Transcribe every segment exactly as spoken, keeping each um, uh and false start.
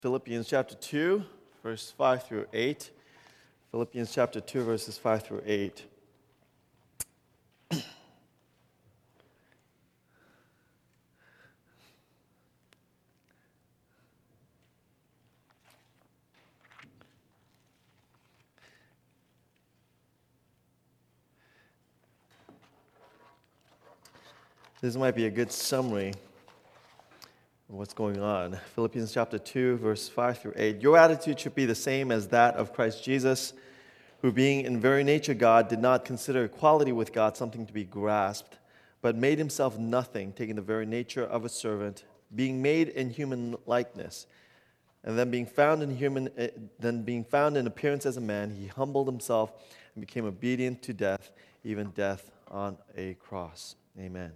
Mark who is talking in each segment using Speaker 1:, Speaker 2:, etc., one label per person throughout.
Speaker 1: Philippians chapter two, verse five through eight. Philippians chapter two, verses five through eight. This might be a good summary of what's going on. Philippians chapter two, verse five through eight. Your attitude should be the same as that of Christ Jesus, who being in very nature God, did not consider equality with God something to be grasped, but made himself nothing, taking the very nature of a servant, being made in human likeness. And then being found in human, uh, then being found in appearance as a man, he humbled himself and became obedient to death, even death on a cross. Amen.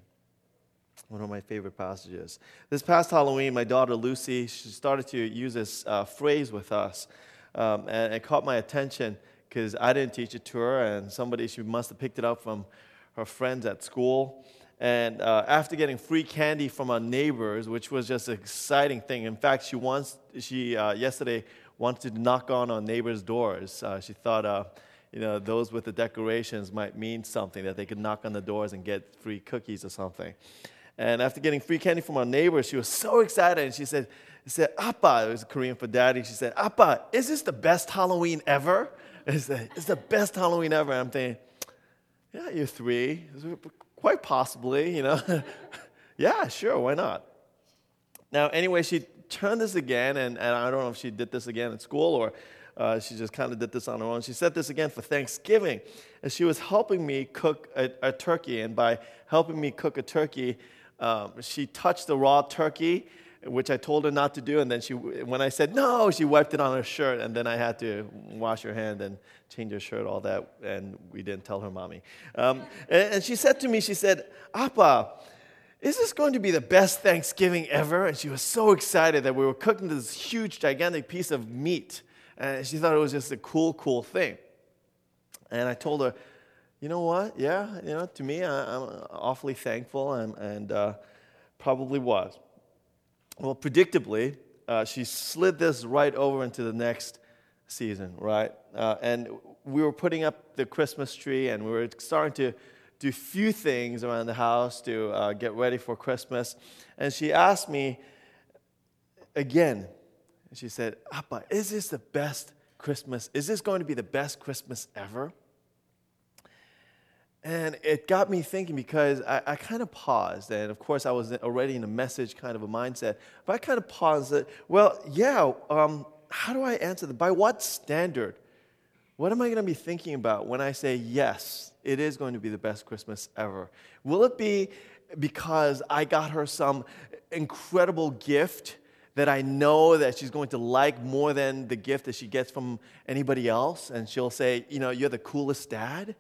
Speaker 1: One of my favorite passages. This past Halloween, my daughter Lucy, she started to use this uh, phrase with us, um, and it caught my attention because I didn't teach it to her, and somebody, she must have picked it up from her friends at school. And uh, after getting free candy from our neighbors, which was just an exciting thing. In fact, she wants, she uh, yesterday wanted to knock on our neighbors' doors. Uh, she thought, uh, you know, those with the decorations might mean something, that they could knock on the doors and get free cookies or something. And after getting free candy from our neighbors, she was so excited, and she said, she said, Appa, it was Korean for daddy, she said, Appa, is this the best Halloween ever? It's the, it's the best Halloween ever. And I'm thinking, yeah, you're three. Quite possibly, you know. Yeah, sure, why not? Now, anyway, she turned this again, and, and I don't know if she did this again at school or uh, she just kind of did this on her own. She said this again for Thanksgiving, and she was helping me cook a, a turkey, and by helping me cook a turkey, um, she touched the raw turkey, which I told her not to do, and then she, when I said no, she wiped it on her shirt, and then I had to wash her hand and change her shirt, all that, and we didn't tell her mommy. Um, and, and she said to me, she said, Appa, is this going to be the best Thanksgiving ever? And she was so excited that we were cooking this huge, gigantic piece of meat, and she thought it was just a cool, cool thing. And I told her, you know what, yeah, you know, to me, I, I'm awfully thankful, and, and uh, probably was. Well, predictably, uh, she slid this right over into the next season, right? Uh, and we were putting up the Christmas tree, and we were starting to do a few things around the house to uh, get ready for Christmas. And she asked me again, she said, Appa, is this the best Christmas? Is this going to be the best Christmas ever? And it got me thinking, because I, I kind of paused, and of course I was already in a message kind of a mindset, but I kind of paused that, well, yeah, um, how do I answer that? By what standard? What am I going to be thinking about when I say, yes, it is going to be the best Christmas ever? Will it be because I got her some incredible gift that I know that she's going to like more than the gift that she gets from anybody else, and she'll say, you know, you're the coolest dad?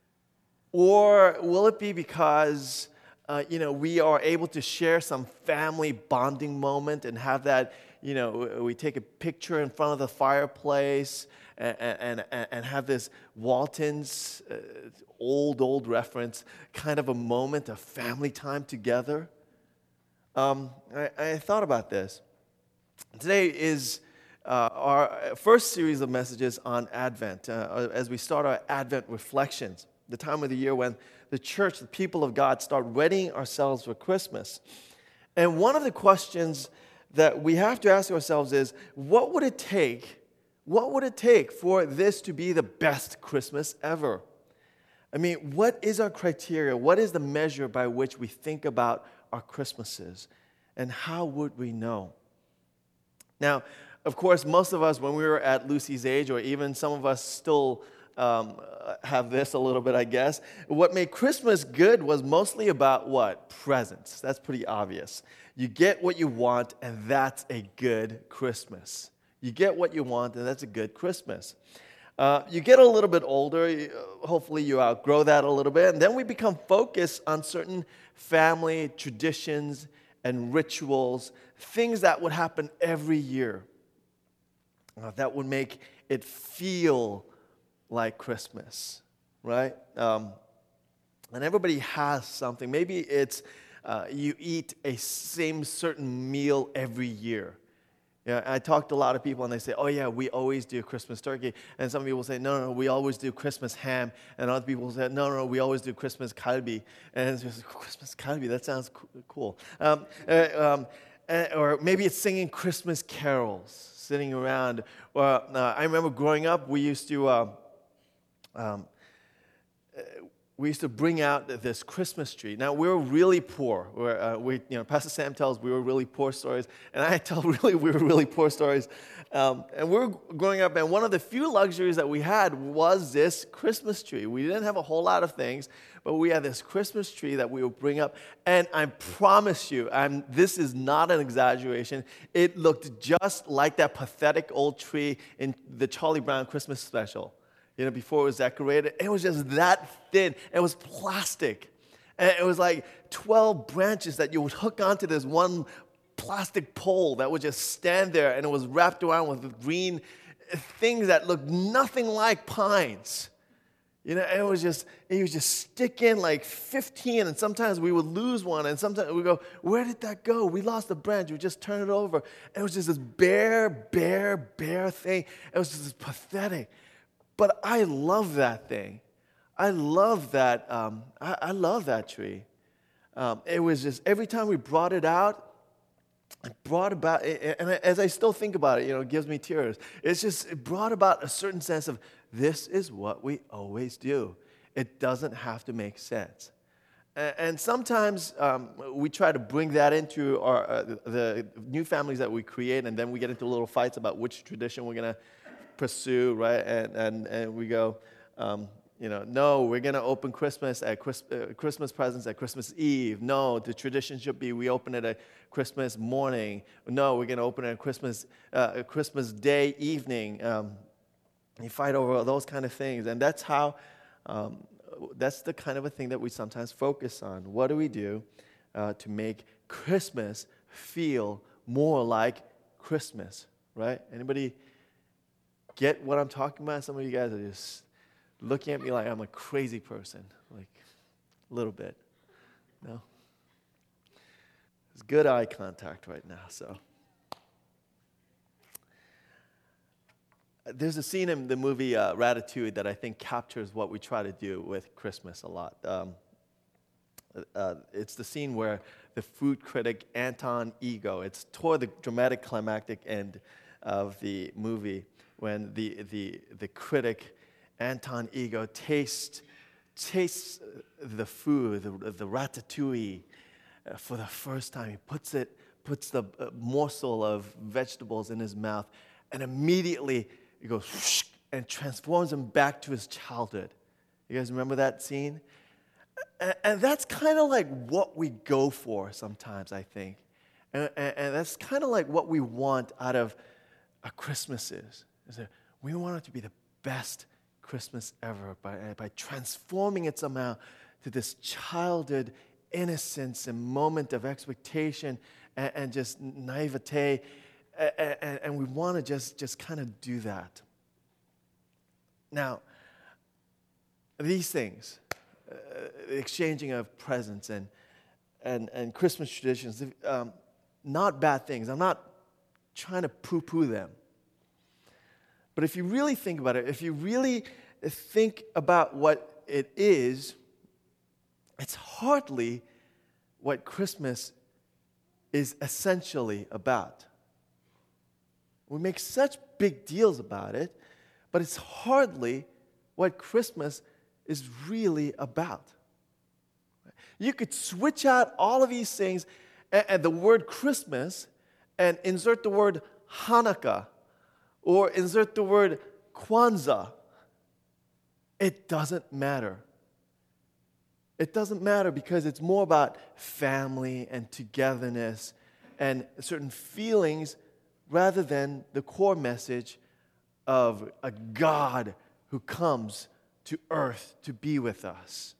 Speaker 1: Or will it be because, uh, you know, we are able to share some family bonding moment and have that, you know, we take a picture in front of the fireplace and, and, and have this Walton's uh, old, old reference, kind of a moment of family time together? Um, I, I thought about this. Today is uh, our first series of messages on Advent, uh, as we start our Advent reflections. The time of the year when the church, the people of God, start readying ourselves for Christmas. And one of the questions that we have to ask ourselves is, what would it take, what would it take for this to be the best Christmas ever? I mean, what is our criteria? What is the measure by which we think about our Christmases? And how would we know? Now, of course, most of us, when we were at Lucy's age, or even some of us still Um, have this a little bit, I guess. What made Christmas good was mostly about what? Presents. That's pretty obvious. You get what you want, and that's a good Christmas. You get what you want, and that's a good Christmas. Uh, you get a little bit older, you, hopefully you outgrow that a little bit, and then we become focused on certain family traditions and rituals, things that would happen every year uh, that would make it feel like Christmas, right? Um, and everybody has something. Maybe it's uh, you eat a same certain meal every year. Yeah, I talked to a lot of people, and they say, oh, yeah, we always do Christmas turkey. And some people say, no, no, no, we always do Christmas ham. And other people say, no, no, no, we always do Christmas kalbi. And it's just, Christmas kalbi, that sounds cool. Um, uh, um, uh, or maybe it's singing Christmas carols, sitting around. Or uh, I remember growing up, we used to... Uh, um, We used to bring out this Christmas tree. Now, we were really poor. We're, uh, we, you know, Pastor Sam tells we were really poor stories, and I tell really we were really poor stories. Um, and we were growing up, and one of the few luxuries that we had was this Christmas tree. We didn't have a whole lot of things, but we had this Christmas tree that we would bring up. And I promise you, I'm, this is not an exaggeration. It looked just like that pathetic old tree in the Charlie Brown Christmas special. You know, before it was decorated, it was just that thin. It was plastic. And it was like twelve branches that you would hook onto this one plastic pole that would just stand there, and it was wrapped around with green things that looked nothing like pines. You know, it was just, it was just sticking like fifteen, and sometimes we would lose one, and sometimes we go, where did that go? We lost a branch. We just turn it over. And it was just this bare, bare, bare thing. It was just pathetic. But I love that thing. I love that. Um, I, I love that tree. Um, it was just every time we brought it out, it brought about. And as I still think about it, you know, it gives me tears. It's just it brought about a certain sense of this is what we always do. It doesn't have to make sense. And, and sometimes um, we try to bring that into our uh, the new families that we create, and then we get into little fights about which tradition we're gonna pursue, right? And and and we go, um, you know, no, we're going to open Christmas at Chris, uh, Christmas presents at Christmas Eve. No, the tradition should be we open it at Christmas morning. No, we're going to open it at Christmas uh, Christmas Day evening. Um, you fight over those kind of things, and that's how. Um, that's the kind of a thing that we sometimes focus on. What do we do uh, to make Christmas feel more like Christmas, right? Anybody get what I'm talking about? Some of you guys are just looking at me like I'm a crazy person, like a little bit. No? There's good eye contact right now, so. There's a scene in the movie uh, Ratatouille that I think captures what we try to do with Christmas a lot. Um, uh, it's the scene where the food critic Anton Ego, it's toward the dramatic climactic end of the movie, when the the the critic Anton Ego tastes tastes the food, the, the ratatouille, uh, for the first time. He puts it puts the uh, morsel of vegetables in his mouth, and immediately it goes whoosh, and transforms him back to his childhood. You guys remember that scene? And, and that's kind of like what we go for sometimes, I think, and, and, and that's kind of like what we want out of our Christmases. Is that we want it to be the best Christmas ever by, by transforming it somehow to this childhood innocence and moment of expectation and, and just naivete. And, and, and we want to just, just kind of do that. Now, these things, uh, the exchanging of presents and, and, and Christmas traditions, um, not bad things. I'm not trying to poo-poo them. But if you really think about it, if you really think about what it is, it's hardly what Christmas is essentially about. We make such big deals about it, but it's hardly what Christmas is really about. You could switch out all of these things and, and the word Christmas and insert the word Hanukkah or insert the word Kwanzaa. It doesn't matter. It doesn't matter because it's more about family and togetherness and certain feelings rather than the core message of a God who comes to earth to be with us.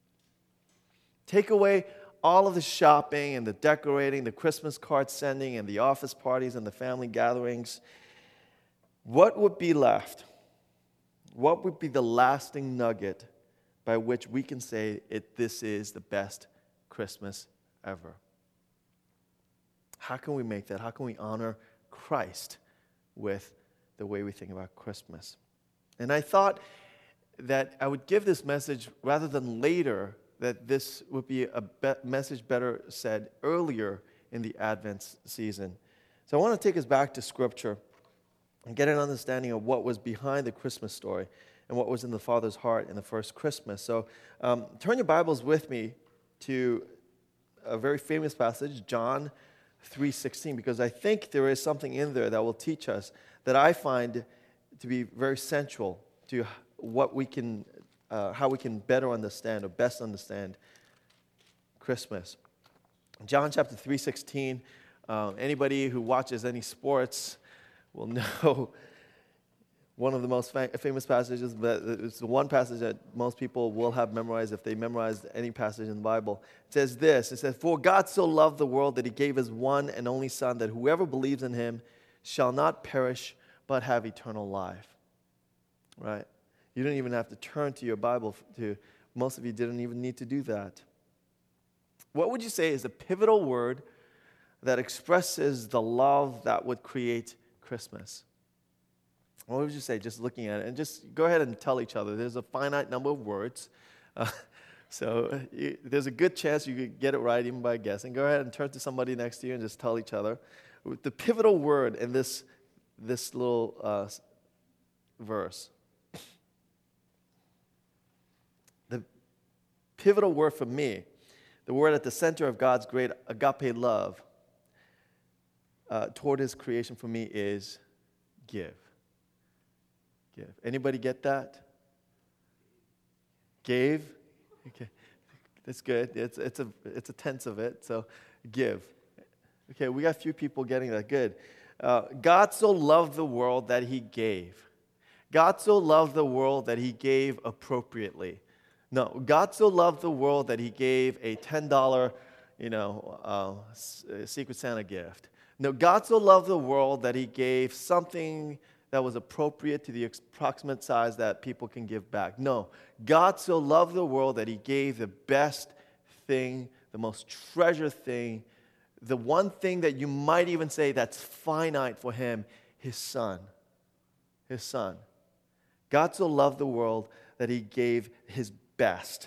Speaker 1: Take away all of the shopping and the decorating, the Christmas card sending and the office parties and the family gatherings. What would be left? What would be the lasting nugget by which we can say it, this is the best Christmas ever? How can we make that? How can we honor Christ with the way we think about Christmas. And I thought that I would give this message rather than later, that this would be a be- message better said earlier in the Advent season. So I want to take us back to Scripture and get an understanding of what was behind the Christmas story and what was in the Father's heart in the first Christmas. So um, turn your Bibles with me to a very famous passage, John three sixteen, because I think there is something in there that will teach us that I find to be very central to what we can, uh, how we can better understand or best understand Christmas. John chapter three sixteen, um, anybody who watches any sports will know one of the most fa- famous passages, but it's the one passage that most people will have memorized if they memorized any passage in the Bible. It says this, it says, "For God so loved the world that he gave his one and only Son, that whoever believes in him shall not perish but have eternal life." Right? You don't even have to turn to your Bible. To most of you didn't even need to do that. What would you say is a pivotal word that expresses the love that would create Christmas? What would you say, just looking at it? And just go ahead and tell each other. There's a finite number of words. Uh, so you, there's a good chance you could get it right even by guessing. Go ahead and turn to somebody next to you and just tell each other. The pivotal word in this, this little uh, verse. The pivotal word for me, the word at the center of God's great agape love uh, toward his creation for me is give. Give. Anybody get that? Gave? Okay. That's good. It's it's a it's a tense of it. So give. Okay, we got a few people getting that. Good. Uh, God so loved the world that he gave. God so loved the world that he gave appropriately. No, God so loved the world that he gave a ten dollar, you know, uh, Secret Santa gift. No, God so loved the world that he gave something that was appropriate to the approximate size that people can give back. No, God so loved the world that he gave the best thing, the most treasured thing, the one thing that you might even say that's finite for him, his Son. His Son. God so loved the world that he gave his best.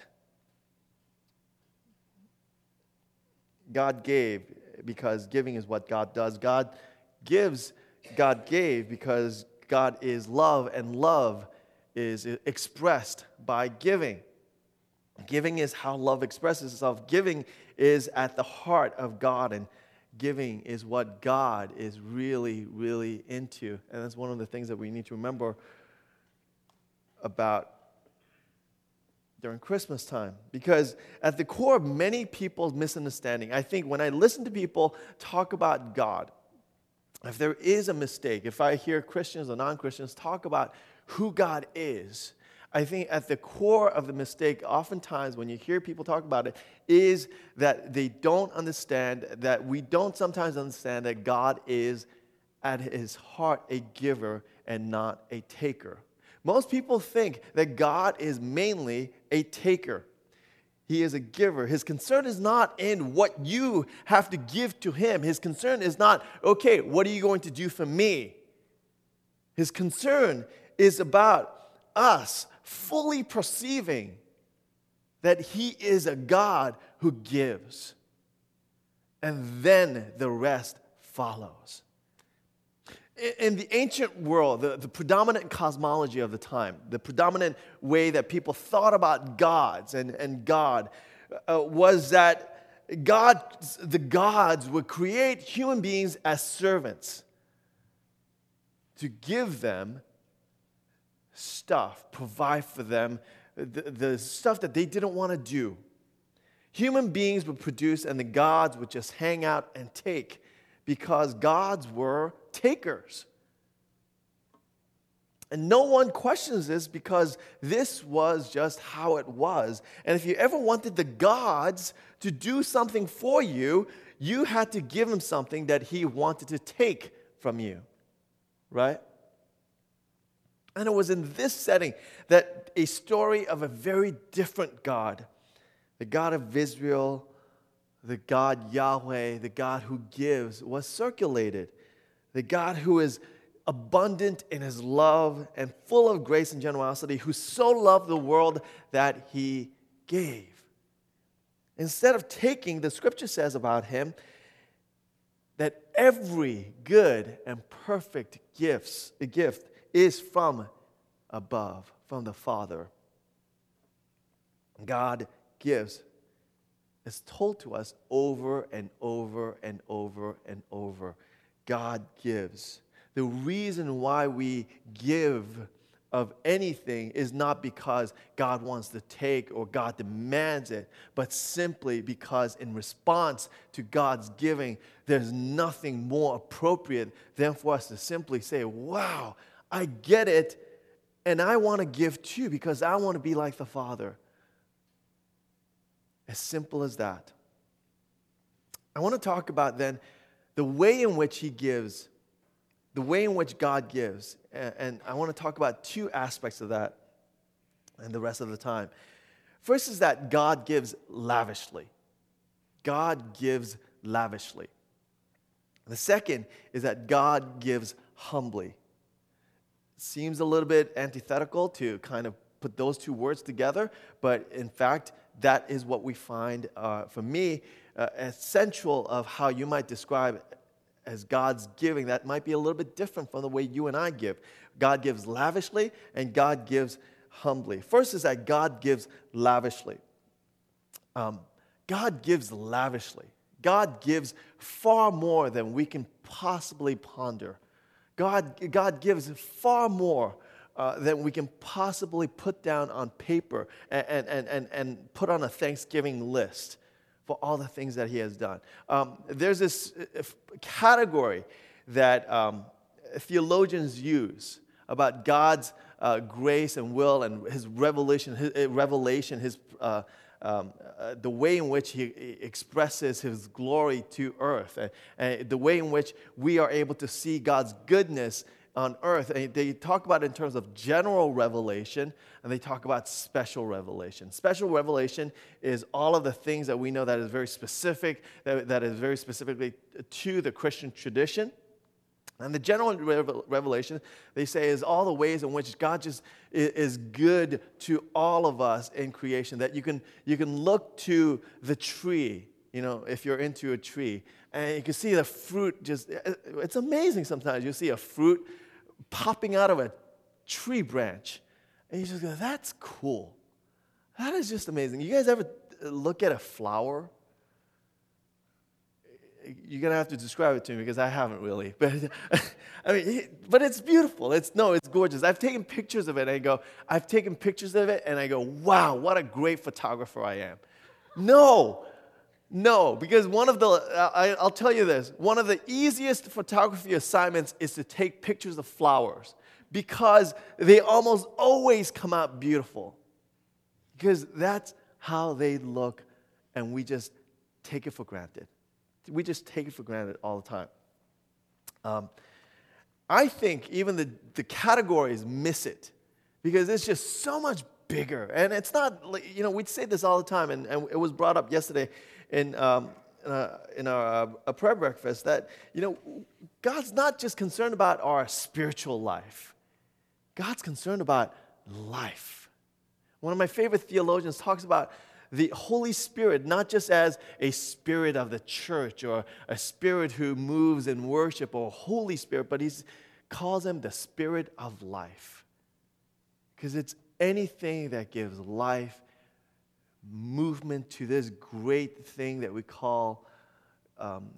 Speaker 1: God gave because giving is what God does. God gives, God gave because God is love, and love is expressed by giving. Giving is how love expresses itself. Giving is at the heart of God, and giving is what God is really, really into. And that's one of the things that we need to remember about during Christmas time. Because at the core of many people's misunderstanding, I think when I listen to people talk about God, if there is a mistake, if I hear Christians or non-Christians talk about who God is, I think at the core of the mistake, oftentimes when you hear people talk about it, is that they don't understand, that we don't sometimes understand that God is at his heart a giver and not a taker. Most people think that God is mainly a taker. He is a giver. His concern is not in what you have to give to him. His concern is not, okay, what are you going to do for me? His concern is about us fully perceiving that he is a God who gives. And then the rest follows. In the ancient world, the, the predominant cosmology of the time, the predominant way that people thought about gods and, and God uh, was that God, the gods would create human beings as servants to give them stuff, provide for them the, the stuff that they didn't want to do. Human beings would produce and the gods would just hang out and take, because gods were takers. And no one questions this, because this was just how it was. And if you ever wanted the gods to do something for you, you had to give him something that he wanted to take from you. Right? And it was in this setting that a story of a very different God, the God of Israel, the God Yahweh, the God who gives, was circulated. The God who is abundant in his love and full of grace and generosity, who so loved the world that he gave. Instead of taking, the scripture says about him that every good and perfect gifts, gift is from above, from the Father. God gives. It's told to us over and over and over and over. God gives. The reason why we give of anything is not because God wants to take or God demands it, but simply because in response to God's giving, there's nothing more appropriate than for us to simply say, wow, I get it, and I want to give too because I want to be like the Father. As simple as that. I want to talk about then the way in which he gives, the way in which God gives. And I want to talk about two aspects of that and the rest of the time. First is that God gives lavishly. God gives lavishly. The second is that God gives humbly. It seems a little bit antithetical to kind of put those two words together, but in fact, that is what we find, uh, for me, uh, essential of how you might describe as God's giving. That might be a little bit different from the way you and I give. God gives lavishly, and God gives humbly. First is that God gives lavishly. Um, God gives lavishly. God gives far more than we can possibly ponder. God, God gives far more uh, than we can possibly put down on paper and, and, and, and put on a Thanksgiving list for all the things that he has done. Um, there's this category that um, theologians use about God's uh, grace and will and his revelation, his revelation, his uh, um, uh, the way in which he expresses his glory to earth, and, and the way in which we are able to see God's goodness on earth. And they talk about it in terms of general revelation, and they talk about special revelation. Special revelation is all of the things that we know that is very specific, that, that is very specifically to the Christian tradition. And the general revelation, they say, is all the ways in which God just is good to all of us in creation. That you can you can look to the tree, you know, if you're into a tree, and you can see the fruit just, it's amazing sometimes. You see a fruit popping out of a tree branch, and you just go, that's cool. That is just amazing. You guys ever look at a flower? You're going to have to describe it to me because I haven't really. But I mean, but it's beautiful. It's no, it's gorgeous. I've taken pictures of it and I go, I've taken pictures of it and I go, wow, what a great photographer I am. No, no, because one of the, I, I'll tell you this, one of the easiest photography assignments is to take pictures of flowers because they almost always come out beautiful. Because that's how they look, and we just take it for granted. We just take it for granted all the time. Um, I think even the, the categories miss it because it's just so much bigger. And it's not, you know, we'd say this all the time, and, and it was brought up yesterday in, um, in, a, in our uh, a prayer breakfast that, you know, God's not just concerned about our spiritual life. God's concerned about life. One of my favorite theologians talks about the Holy Spirit, not just as a spirit of the church or a spirit who moves in worship or Holy Spirit, but he calls him the Spirit of life. Because it's anything that gives life, movement to this great thing that we call um,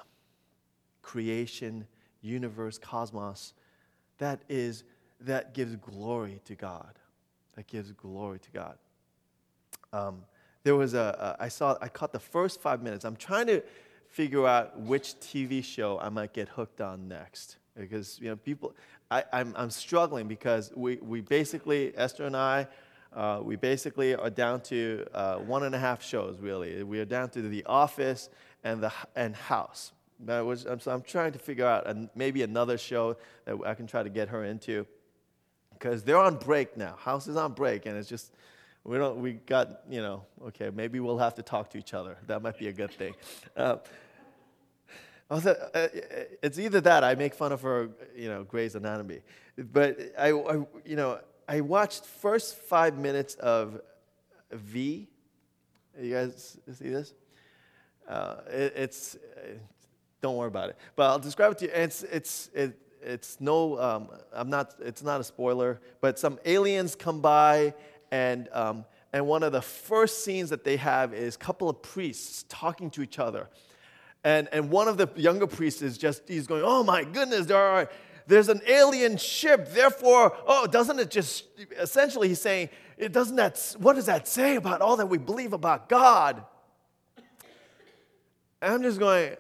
Speaker 1: creation, universe, cosmos, that is, that gives glory to God. That gives glory to God. Um, There was a, a, I saw, I caught the first five minutes. I'm trying to figure out which T V show I might get hooked on next. Because, you know, people, I, I'm, I'm struggling because we, we basically, Esther and I, uh, we basically are down to uh, one and a half shows, really. We are down to The Office and the and House. That was, so I'm trying to figure out a, maybe another show that I can try to get her into. Because they're on break now. House is on break, and it's just, We don't. We got, you know, okay, maybe we'll have to talk to each other. That might be a good thing. Uh, Also, uh, it's either that I make fun of her, you know, Grey's Anatomy, but I, I, you know, I watched first five minutes of V. You guys see this? Uh, it, it's uh, don't worry about it, but I'll describe it to you. It's it's it, it's no, um, I'm not. It's not a spoiler, but some aliens come by and. Um, And one of the first scenes that they have is a couple of priests talking to each other. And, and one of the younger priests is just, he's going, oh my goodness, there are, there's an alien ship. Therefore, oh, doesn't it just, essentially he's saying, it doesn't that, what does that say about all that we believe about God? And I'm just going,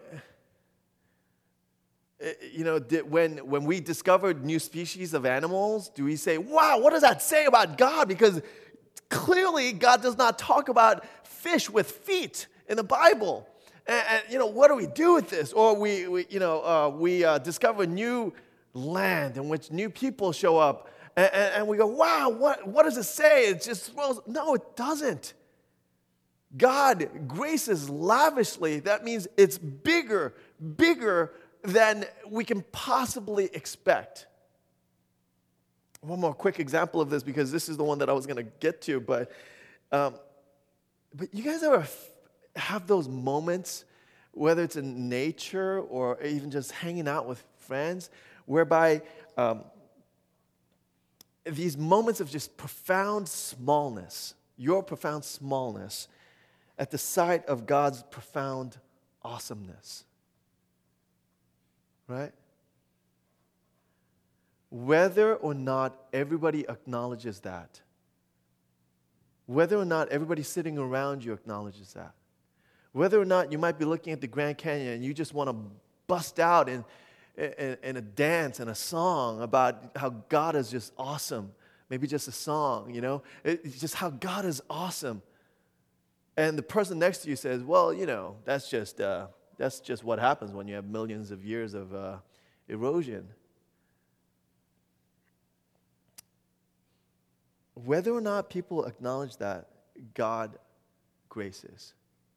Speaker 1: you know, did, when, when we discovered new species of animals, do we say, wow, what does that say about God? Because clearly, God does not talk about fish with feet in the Bible. And, and you know, what do we do with this? Or we, we you know, uh, we uh, discover new land in which new people show up, and, and, and we go, wow, what, what does it say? It just, well, no, it doesn't. God graces lavishly. That means it's bigger, bigger than we can possibly expect. One more quick example of this, because this is the one that I was going to get to, but um, but you guys ever f- have those moments, whether it's in nature or even just hanging out with friends, whereby um, these moments of just profound smallness, your profound smallness, at the sight of God's profound awesomeness, right? Whether or not everybody acknowledges that, whether or not everybody sitting around you acknowledges that, whether or not you might be looking at the Grand Canyon and you just want to bust out in, in, in a dance and a song about how God is just awesome, maybe just a song, you know, it's just how God is awesome. And the person next to you says, well, you know, that's just, uh, that's just what happens when you have millions of years of uh, erosion. Whether or not people acknowledge that, God graces.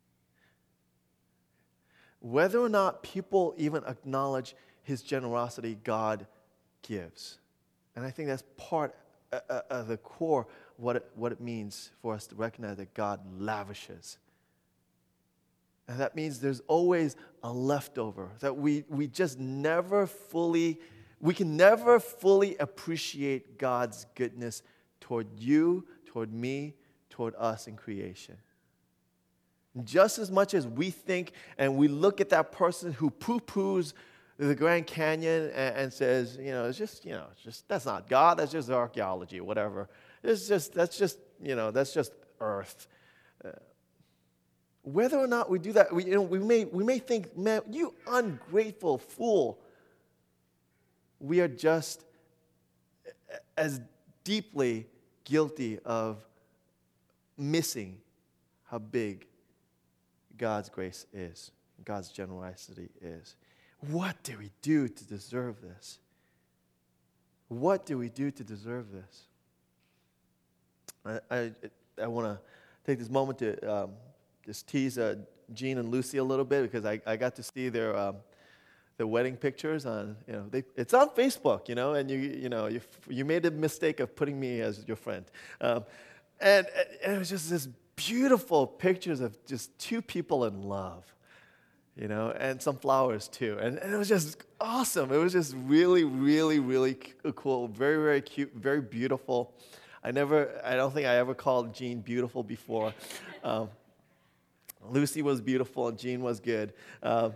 Speaker 1: Whether or not people even acknowledge His generosity, God gives. And I think that's part uh, of the core of what it, what it means for us to recognize that God lavishes. And that means there's always a leftover, that we, we just never fully, we can never fully appreciate God's goodness toward you, toward me, toward us in creation. Just as much as we think and we look at that person who poo-poos the Grand Canyon and, and says, you know, it's just, you know, it's just, that's not God, that's just archaeology or whatever. It's just, that's just, you know, that's just earth. Uh, whether or not we do that, we, you know, we may, we may think, man, you ungrateful fool. We are just as deeply guilty of missing how big God's grace is, God's generosity is. What do we do to deserve this? What do we do to deserve this? I I, I want to take this moment to um, just tease uh, Jean and Lucy a little bit, because I, I got to see their um, their wedding pictures on, you know, they, it's on Facebook, you know, and you you know you you made the mistake of putting me as your friend, um, and, and it was just this beautiful pictures of just two people in love, you know, and some flowers too, and, and it was just awesome. It was just really, really, really cool, very, very cute, very beautiful. I never, I don't think I ever called Jean beautiful before. Um, Lucy was beautiful and Jean was good. Um,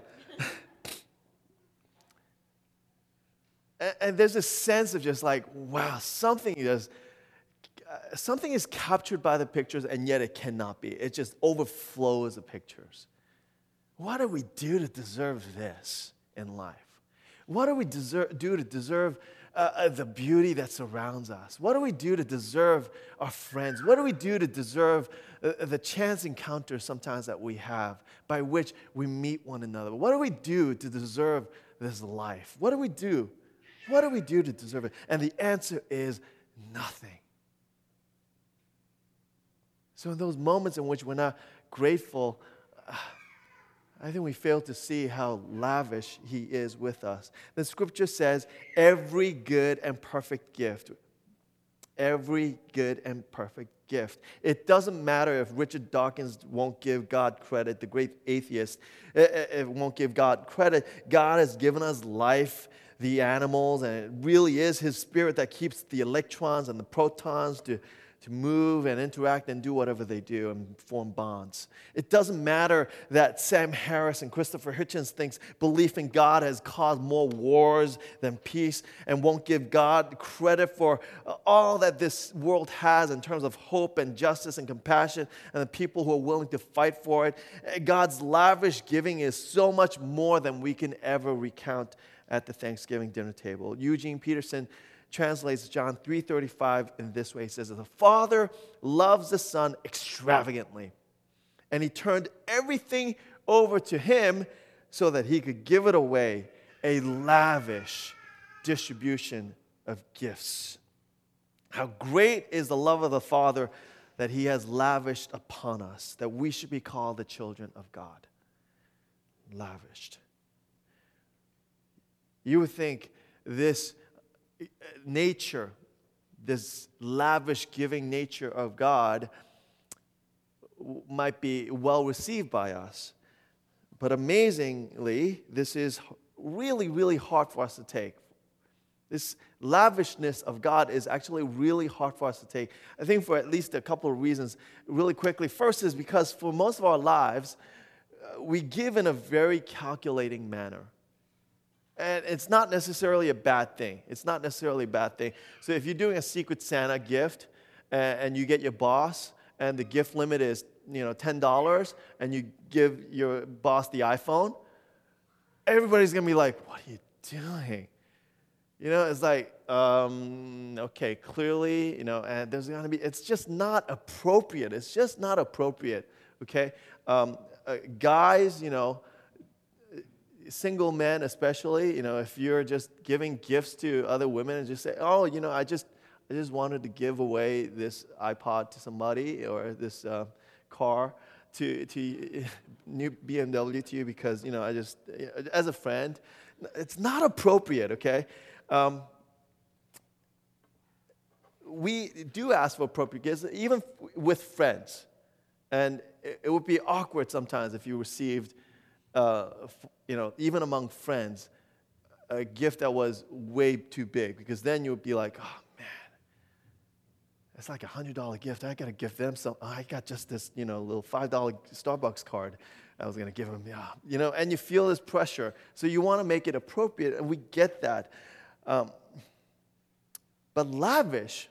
Speaker 1: and, and there's a sense of just like, wow, something is, uh, something is captured by the pictures, and yet it cannot be. It just overflows the pictures. What do we do to deserve this in life? What do we deserve, do to deserve uh, uh, the beauty that surrounds us? What do we do to deserve our friends? What do we do to deserve uh, the chance encounters sometimes that we have by which we meet one another? What do we do to deserve this life? What do we do? What do we do to deserve it? And the answer is nothing. So in those moments in which we're not grateful, uh, I think we fail to see how lavish He is with us. The Scripture says, every good and perfect gift. Every good and perfect gift. It doesn't matter if Richard Dawkins won't give God credit, the great atheist, it won't give God credit. God has given us life, the animals, and it really is His Spirit that keeps the electrons and the protons to to move and interact and do whatever they do and form bonds. It doesn't matter that Sam Harris and Christopher Hitchens thinks belief in God has caused more wars than peace and won't give God credit for all that this world has in terms of hope and justice and compassion and the people who are willing to fight for it. God's lavish giving is so much more than we can ever recount at the Thanksgiving dinner table. Eugene Peterson translates John three thirty-five in this way. He says, the Father loves the Son extravagantly, and He turned everything over to Him so that He could give it away, a lavish distribution of gifts. How great is the love of the Father that He has lavished upon us, that we should be called the children of God. Lavished. You would think this nature, this lavish giving nature of God might be well received by us. But amazingly, this is really, really hard for us to take. This lavishness of God is actually really hard for us to take. I think for at least a couple of reasons. Really quickly, first is because for most of our lives, we give in a very calculating manner. And it's not necessarily a bad thing. It's not necessarily a bad thing. So if you're doing a Secret Santa gift and you get your boss and the gift limit is, you know, ten dollars and you give your boss the iPhone, everybody's going to be like, what are you doing? You know, it's like, um, okay, clearly, you know, and there's going to be, it's just not appropriate. It's just not appropriate, okay? Um, uh, guys, you know, single men especially, you know, if you're just giving gifts to other women and just say, oh, you know, I just I just wanted to give away this iPod to somebody or this uh, car to to new B M W to you because, you know, I just, as a friend, it's not appropriate, okay? Um, we do ask for appropriate gifts, even with friends. And it, it would be awkward sometimes if you received Uh, you know, even among friends, a gift that was way too big, because then you would be like, oh man, it's like a hundred dollar gift. I got to give them some. Oh, I got just this, you know, little five dollar Starbucks card. I was going to give them, yeah, you know, and you feel this pressure. So you want to make it appropriate, and we get that. Um, but lavish,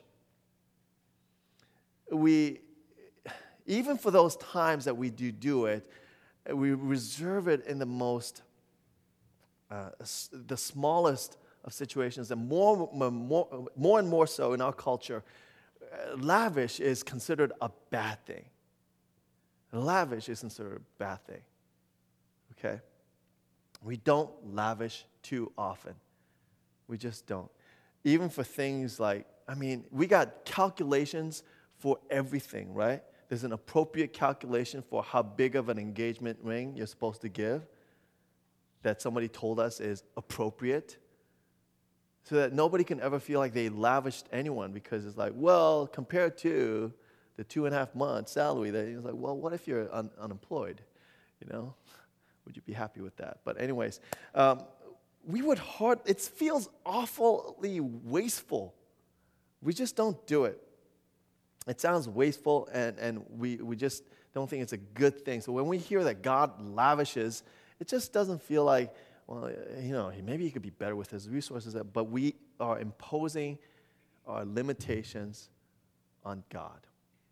Speaker 1: we, even for those times that we do do it, we reserve it in the most, uh, the smallest of situations, and more, more, more and more so in our culture, uh, lavish is considered a bad thing. Lavish is considered a bad thing, okay? We don't lavish too often. We just don't. Even for things like, I mean, we got calculations for everything, right? There's an appropriate calculation for how big of an engagement ring you're supposed to give that somebody told us is appropriate, so that nobody can ever feel like they lavished anyone, because it's like, well, compared to the two and a half months salary, that it's like, well, what if you're un- unemployed? You know, would you be happy with that? But anyways, um, we would hard. It feels awfully wasteful. We just don't do it. It sounds wasteful, and, and we, we just don't think it's a good thing. So when we hear that God lavishes, it just doesn't feel like, well, you know, maybe he could be better with his resources. But we are imposing our limitations on God.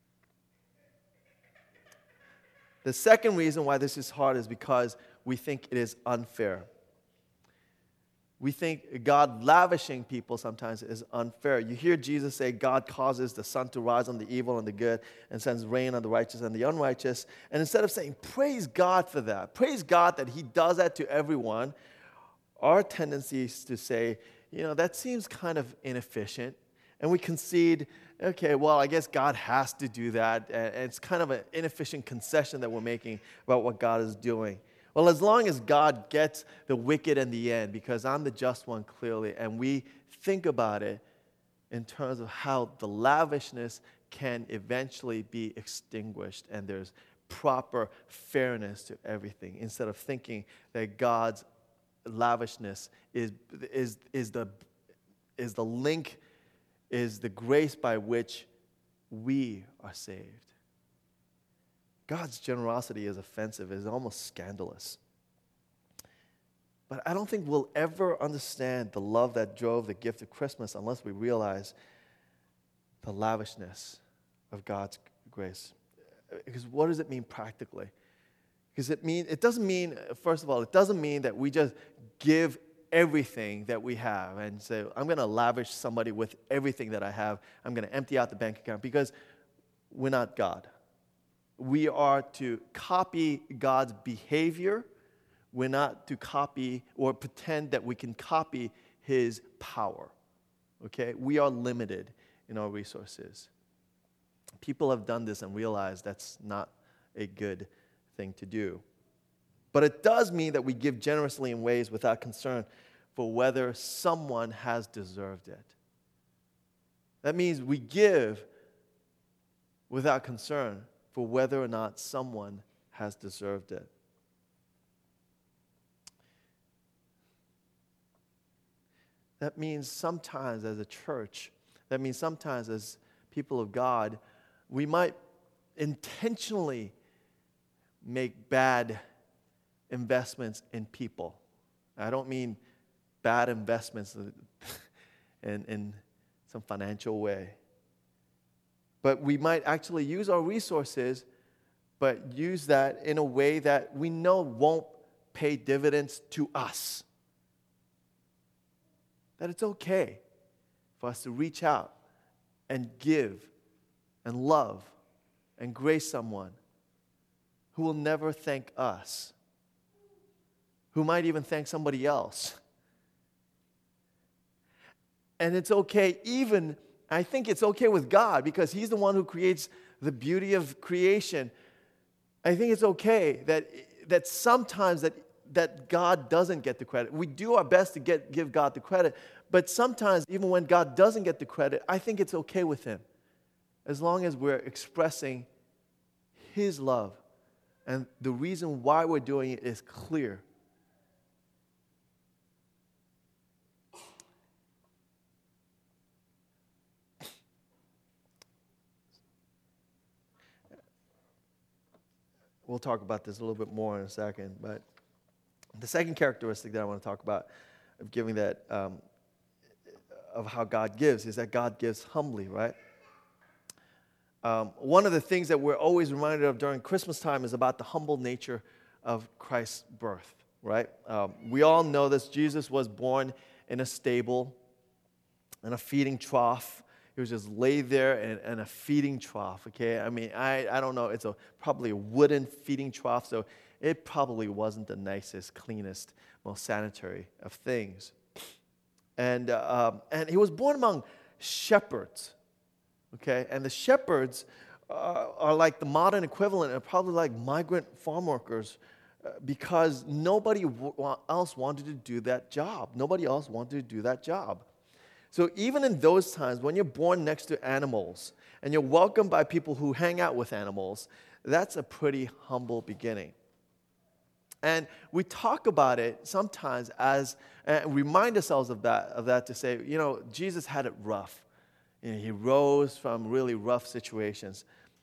Speaker 1: The second reason why this is hard is because we think it is unfair. We think God lavishing people sometimes is unfair. You hear Jesus say God causes the sun to rise on the evil and the good and sends rain on the righteous and the unrighteous. And instead of saying, praise God for that, praise God that he does that to everyone, our tendency is to say, you know, that seems kind of inefficient. And we concede, okay, well, I guess God has to do that. And it's kind of an inefficient concession that we're making about what God is doing. Well, as long as God gets the wicked in the end, because I'm the just one clearly, and we think about it in terms of how the lavishness can eventually be extinguished and there's proper fairness to everything, instead of thinking that God's lavishness is, is, is, the, is the link, is the grace by which we are saved. God's generosity is offensive, is almost scandalous. But I don't think we'll ever understand the love that drove the gift of Christmas unless we realize the lavishness of God's grace. Because what does it mean practically? Because it mean it doesn't mean, first of all, it doesn't mean that we just give everything that we have and say, I'm going to lavish somebody with everything that I have. I'm going to empty out the bank account, because we're not God. We are to copy God's behavior. We're not to copy or pretend that we can copy His power. Okay? We are limited in our resources. People have done this and realized that's not a good thing to do. But it does mean that we give generously in ways without concern for whether someone has deserved it. That means we give without concern for whether or not someone has deserved it. That means sometimes as a church, that means sometimes as people of God, we might intentionally make bad investments in people. I don't mean bad investments in, in some financial way. But we might actually use our resources, but use that in a way that we know won't pay dividends to us. That it's okay for us to reach out and give and love and grace someone who will never thank us, who might even thank somebody else. And it's okay even, I think it's okay with God, because He's the one who creates the beauty of creation. I think it's okay that, that sometimes that, that God doesn't get the credit. We do our best to get, give God the credit, but sometimes even when God doesn't get the credit, I think it's okay with Him, as long as we're expressing His love. And the reason why we're doing it is clear. We'll talk about this a little bit more in a second. But the second characteristic that I want to talk about of giving that, um, of how God gives, is that God gives humbly, right? Um, one of the things that we're always reminded of during Christmas time is about the humble nature of Christ's birth, right? Um, we all know this. Jesus was born in a stable, in a feeding trough. He was just laid there in, in a feeding trough, okay? I mean, I, I don't know. It's a probably a wooden feeding trough, so it probably wasn't the nicest, cleanest, most sanitary of things. And, uh, um, and he was born among shepherds, okay? And the shepherds uh, are like the modern equivalent of probably like migrant farm workers, uh, because nobody w- else wanted to do that job. Nobody else wanted to do that job. So even in those times, when you're born next to animals and you're welcomed by people who hang out with animals, that's a pretty humble beginning. And we talk about it sometimes as, and remind ourselves of that, of that to say, you know, Jesus had it rough. You know, he rose from really rough situations.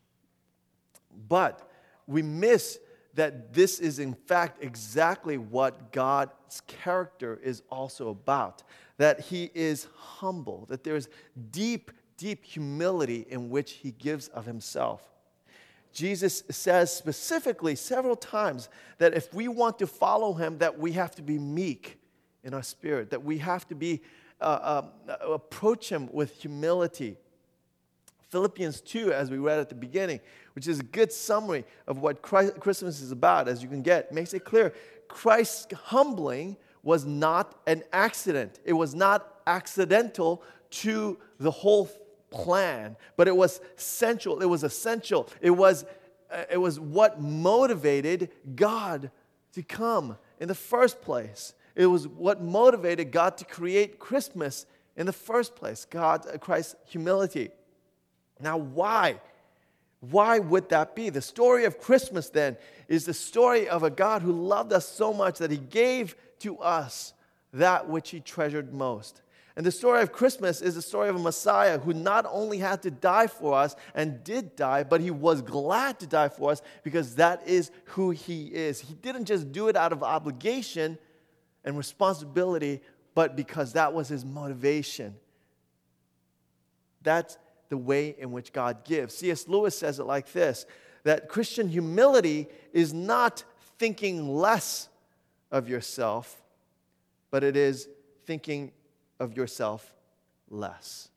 Speaker 1: But we miss that this is in fact exactly what God's character is also about. That He is humble, that there is deep, deep humility in which He gives of Himself. Jesus says specifically several times that if we want to follow Him, that we have to be meek in our spirit, that we have to be uh, uh, approach Him with humility. Philippians two, as we read at the beginning, which is a good summary of what Christ, Christmas is about, as you can get, makes it clear. Christ's humbling was not an accident. It was not accidental to the whole plan, but it was central. It was essential. It was, uh, it was what motivated God's to come in the first place. It was what motivated God to create Christmas in the first place, God, Christ's humility. Now, why? Why would that be? The story of Christmas, then, is the story of a God who loved us so much that He gave to us that which He treasured most. And the story of Christmas is the story of a Messiah who not only had to die for us and did die, but He was glad to die for us because that is who He is. He didn't just do it out of obligation and responsibility, but because that was His motivation. That's the way in which God gives. C S Lewis says it like this, that Christian humility is not thinking less of yourself, but it is thinking of yourself less.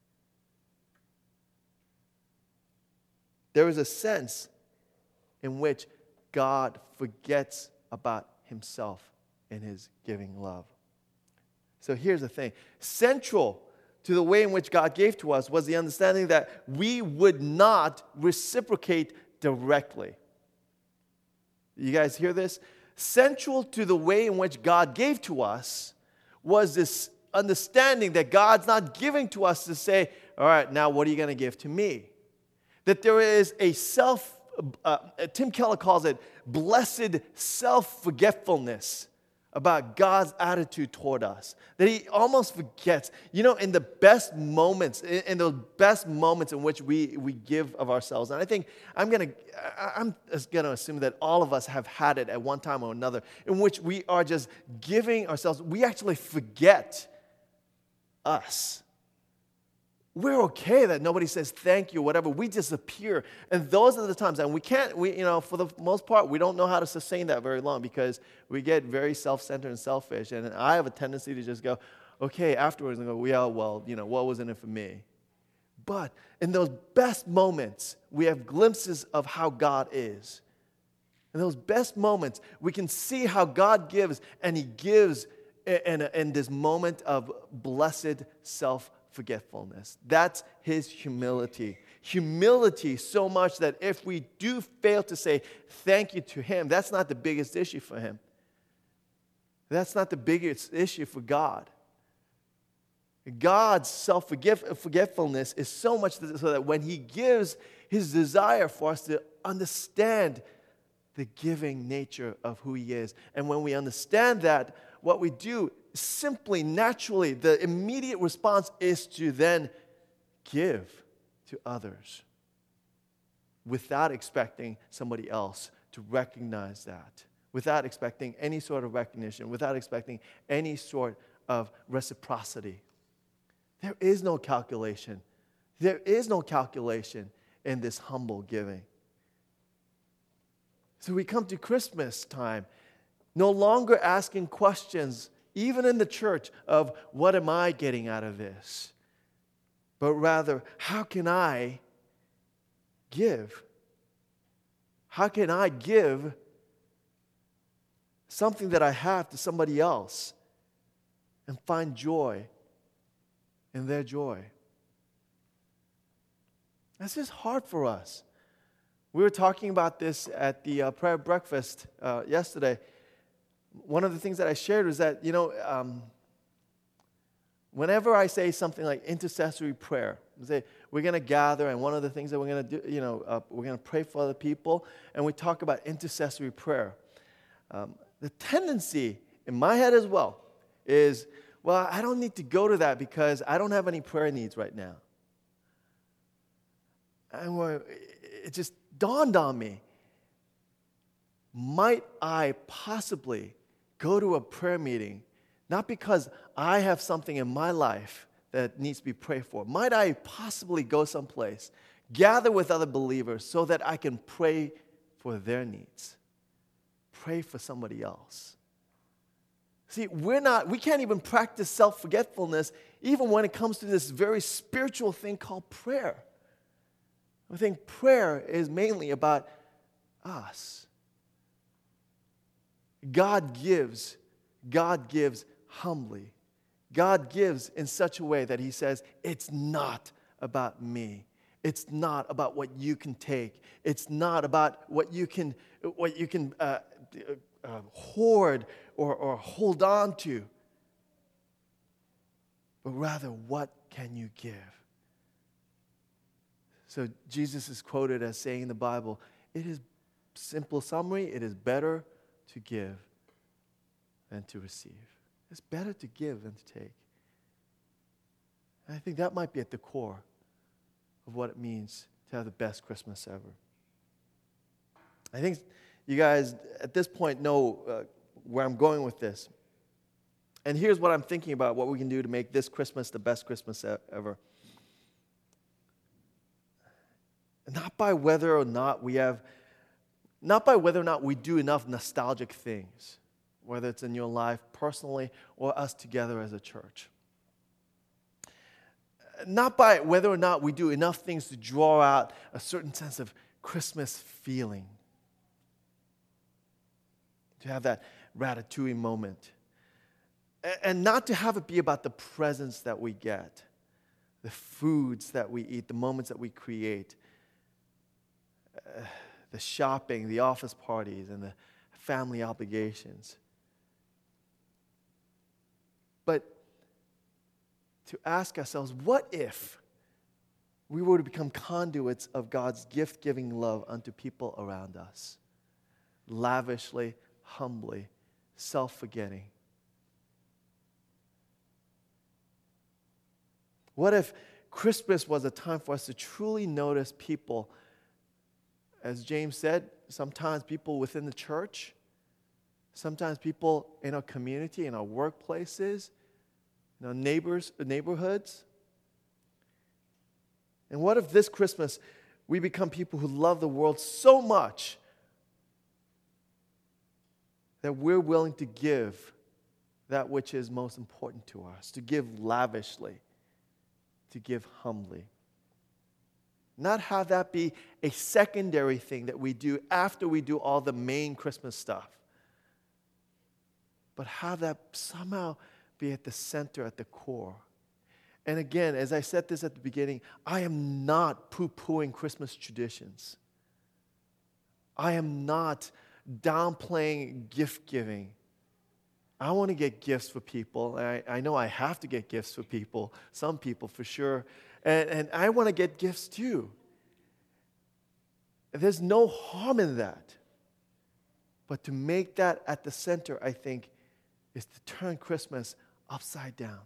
Speaker 1: There is a sense in which God forgets about Himself in His giving love. So here's the thing. Central to the way in which God gave to us was the understanding that we would not reciprocate directly. You guys hear this? Central to the way in which God gave to us was this understanding that God's not giving to us to say, all right, now what are you going to give to me? That there is a self, uh, Tim Keller calls it blessed self-forgetfulness about God's attitude toward us. That He almost forgets. You know, in the best moments, in, in the best moments in which we, we give of ourselves, and I think I'm going to I'm just going to assume that all of us have had it at one time or another, in which we are just giving ourselves, we actually forget us. We're okay that nobody says thank you, whatever. We disappear. And those are the times, and we can't, we, you know, for the most part, we don't know how to sustain that very long because we get very self-centered and selfish. And I have a tendency to just go, okay, afterwards, and go, yeah, well, you know, what was in it for me? But in those best moments, we have glimpses of how God is. In those best moments, we can see how God gives, and He gives in, in this moment of blessed self-forgetfulness. Forgetfulness. That's His humility. Humility so much that if we do fail to say thank you to Him, that's not the biggest issue for Him. That's not the biggest issue for God. God's self-forgetfulness is so much so that when He gives, His desire for us to understand the giving nature of who He is. And when we understand that, what we do simply, naturally, the immediate response is to then give to others without expecting somebody else to recognize that, without expecting any sort of recognition, without expecting any sort of reciprocity. There is no calculation. There is no calculation in this humble giving. So we come to Christmas time, no longer asking questions, even in the church, of what am I getting out of this? But rather, how can I give? How can I give something that I have to somebody else and find joy in their joy? That's just hard for us. We were talking about this at the uh, prayer breakfast uh, yesterday. One of the things that I shared was that, you know, um, whenever I say something like intercessory prayer, I say we're going to gather, and one of the things that we're going to do, you know, uh, we're going to pray for other people, and we talk about intercessory prayer. Um, the tendency in my head as well is, well, I don't need to go to that because I don't have any prayer needs right now. And it just dawned on me, might I possibly go to a prayer meeting, not because I have something in my life that needs to be prayed for. Might I possibly go someplace, gather with other believers so that I can pray for their needs, pray for somebody else? See, we're not, we can't even practice self-forgetfulness even when it comes to this very spiritual thing called prayer. I think prayer is mainly about us. God gives. God gives humbly. God gives in such a way that He says, it's not about me. It's not about what you can take. It's not about what you can, what you can uh, uh, hoard or, or hold on to, but rather, what can you give? So Jesus is quoted as saying in the Bible, it is, simple summary, it is better to give than to receive. It's better to give than to take. And I think that might be at the core of what it means to have the best Christmas ever. I think you guys at this point know uh, where I'm going with this. And here's what I'm thinking about, what we can do to make this Christmas the best Christmas e- ever. Not by whether or not we have, not by whether or not we do enough nostalgic things, whether it's in your life personally or us together as a church. Not by whether or not we do enough things to draw out a certain sense of Christmas feeling, to have that ratatouille moment. And not to have it be about the presents that we get, the foods that we eat, the moments that we create, uh, the shopping, the office parties, and the family obligations. But to ask ourselves, what if we were to become conduits of God's gift-giving love unto people around us? Lavishly, humbly, self-forgetting. What if Christmas was a time for us to truly notice people, as James said, sometimes people within the church, sometimes people in our community, in our workplaces, in our neighbors, neighborhoods? And what if this Christmas we become people who love the world so much that we're willing to give that which is most important to us, to give lavishly, to give humbly. Not have that be a secondary thing that we do after we do all the main Christmas stuff, but have that somehow be at the center, at the core. And again, as I said this at the beginning, I am not poo-pooing Christmas traditions. I am not downplaying gift giving. I want to get gifts for people. I, I know I have to get gifts for people, some people for sure. And, and I want to get gifts too. There's no harm in that. But to make that at the center, I think, is to turn Christmas upside down.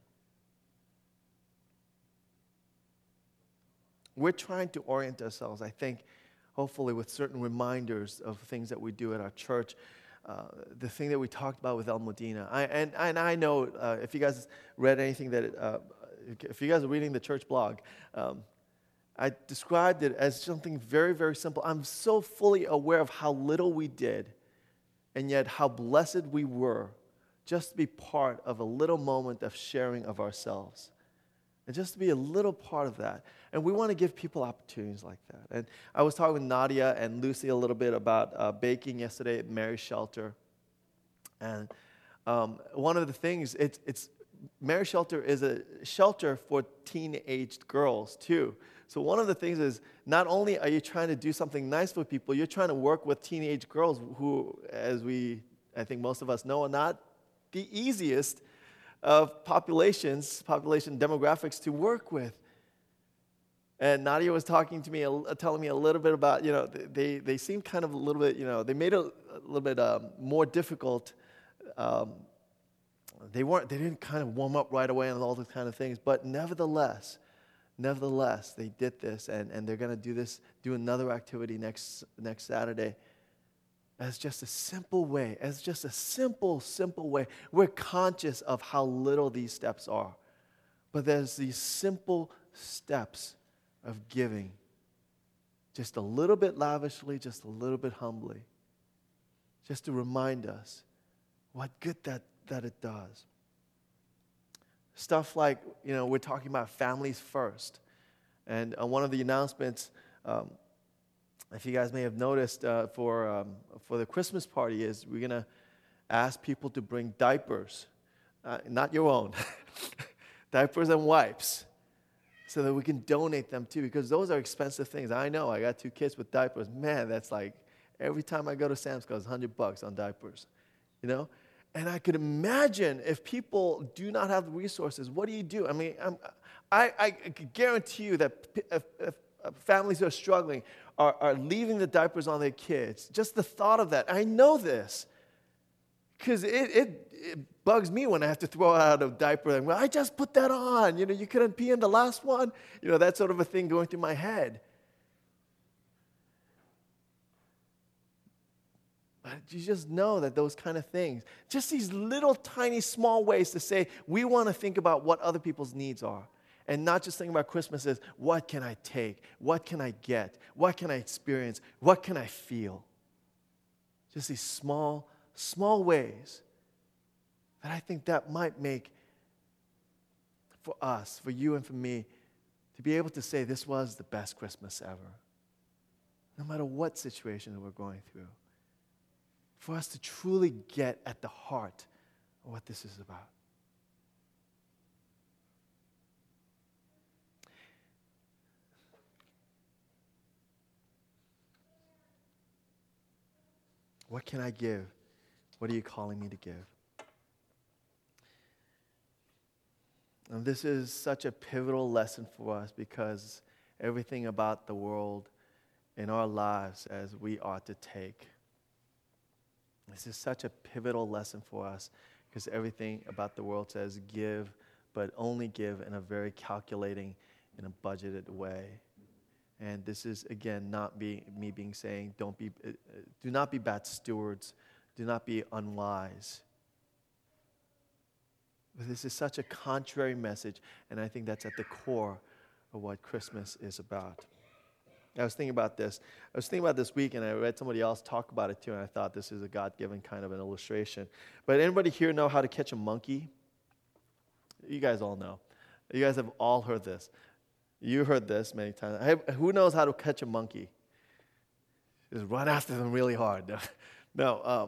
Speaker 1: We're trying to orient ourselves, I think, hopefully with certain reminders of things that we do at our church. Uh, the thing that we talked about with El Modena. I, and, and I know uh, if you guys read anything that, uh, if you guys are reading the church blog, um, I described it as something very, very simple. I'm so fully aware of how little we did, and yet how blessed we were just to be part of a little moment of sharing of ourselves. And just to be a little part of that. And we want to give people opportunities like that. And I was talking with Nadia and Lucy a little bit about uh, baking yesterday at Mary's Shelter. And um, one of the things, it's, it's Mary's Shelter is a shelter for teenaged girls too. So one of the things is, not only are you trying to do something nice for people, you're trying to work with teenage girls who, as we, I think most of us know, are not the easiest of populations, population demographics to work with. And Nadia was talking to me, uh, telling me a little bit about, you know, they, they seemed kind of a little bit, you know, they made it a little bit um, more difficult. Um, they weren't, they didn't kind of warm up right away and all those kind of things. But nevertheless, nevertheless, they did this, and, and they're going to do this, do another activity next next Saturday. As just a simple way, as just a simple, simple way. We're conscious of how little these steps are. But there's these simple steps of giving. Just a little bit lavishly, just a little bit humbly. Just to remind us what good that, that it does. Stuff like, you know, we're talking about families first. And on one of the announcements, um, if you guys may have noticed, uh, for um, for the Christmas party is we're going to ask people to bring diapers, uh, not your own, diapers and wipes, so that we can donate them too, because those are expensive things. I know, I got two kids with diapers. Man, that's like, every time I go to Sam's Club, it's one hundred bucks on diapers. you know? And I could imagine if people do not have the resources, what do you do? I mean, I'm, I, I could guarantee you that if, if families who are struggling are, are leaving the diapers on their kids, just the thought of that, I know this, because it, it, it bugs me when I have to throw out a diaper and, well, I just put that on. You know, you couldn't pee in the last one. You know, that sort of a thing going through my head. But you just know that those kind of things, just these little tiny small ways to say, we want to think about what other people's needs are. And not just think about Christmas as, what can I take? What can I get? What can I experience? What can I feel? Just these small, small ways that I think that might make for us, for you and for me, to be able to say this was the best Christmas ever. No matter what situation we're going through. For us to truly get at the heart of what this is about. What can I give? What are you calling me to give? And this is such a pivotal lesson for us because everything about the world in our lives as we ought to take. This is such a pivotal lesson for us because everything about the world says give, but only give in a very calculating, in a budgeted way. And this is, again, not be, me being saying, don't be, uh, do not be bad stewards. Do not be unwise. But this is such a contrary message, and I think that's at the core of what Christmas is about. I was thinking about this. I was thinking about this week, and I read somebody else talk about it too, and I thought this is a God-given kind of an illustration. But anybody here know how to catch a monkey? You guys all know. You guys have all heard this. You heard this many times. Hey, who knows how to catch a monkey? Just run after them really hard. No.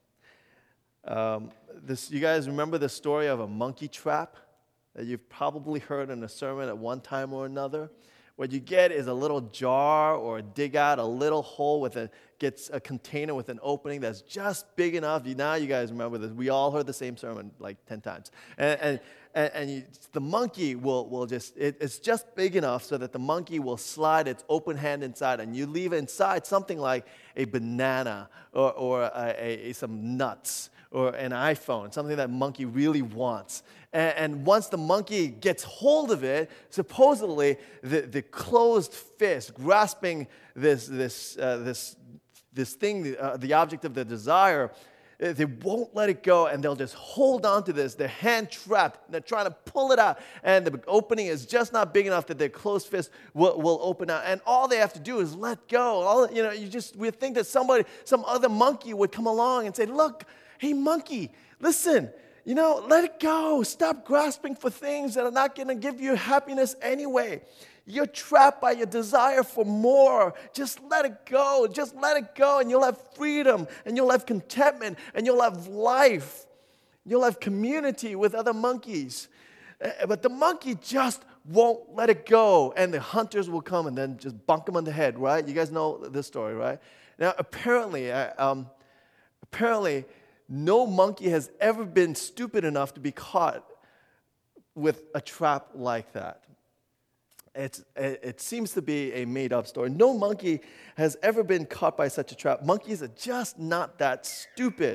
Speaker 1: Um, um, this. You guys remember the story of a monkey trap that you've probably heard in a sermon at one time or another? What you get is a little jar or dig out a little hole with a, gets a container with an opening that's just big enough. You, now you guys remember this. We all heard the same sermon like ten times. And, and, and, and you, the monkey will, will just, it, it's just big enough so that the monkey will slide its open hand inside and you leave inside something like a banana or, or a, a, some nuts or an iPhone, something that monkey really wants. And, and once the monkey gets hold of it, supposedly the, the closed fist grasping this this uh, this this thing, uh, the object of their desire, they won't let it go, and they'll just hold on to this. Their hand trapped. They're trying to pull it out, and the opening is just not big enough that their closed fist will, will open out. And all they have to do is let go. All you know, you just we think that somebody, some other monkey would come along and say, "Look, hey monkey, listen. You know, let it go. Stop grasping for things that are not going to give you happiness anyway. You're trapped by your desire for more. Just let it go. Just let it go, and you'll have freedom, and you'll have contentment, and you'll have life. You'll have community with other monkeys." But the monkey just won't let it go, and the hunters will come and then just bonk him on the head, right? You guys know this story, right? Now, apparently, um, apparently, no monkey has ever been stupid enough to be caught with a trap like that. It's, it seems to be a made-up story. No monkey has ever been caught by such a trap. Monkeys are just not that stupid.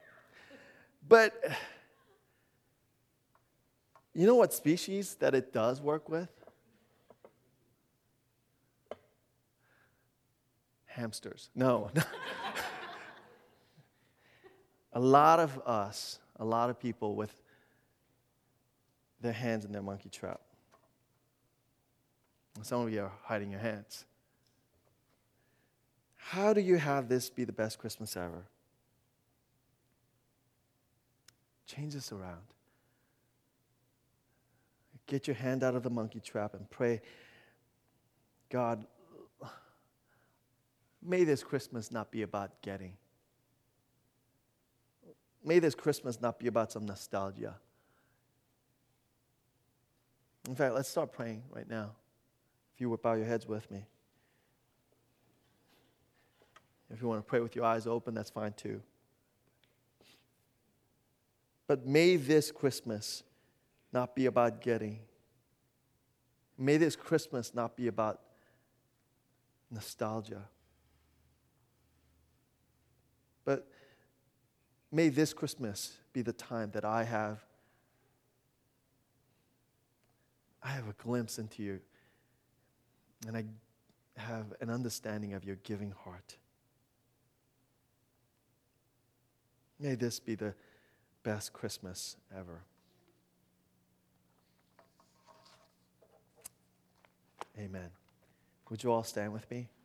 Speaker 1: But you know what species that it does work with? Hamsters. No. A lot of us, a lot of people with their hands in their monkey trap. Some of you are hiding your hands. How do you have this be the best Christmas ever? Change this around. Get your hand out of the monkey trap and pray, God, may this Christmas not be about getting. May this Christmas not be about some nostalgia. In fact, let's start praying right now. If you would bow your heads with me. If you want to pray with your eyes open, that's fine too. But may this Christmas not be about getting. May this Christmas not be about nostalgia. But may this Christmas be the time that I have I have a glimpse into you, and I have an understanding of your giving heart. May this be the best Christmas ever. Amen. Would you all stand with me?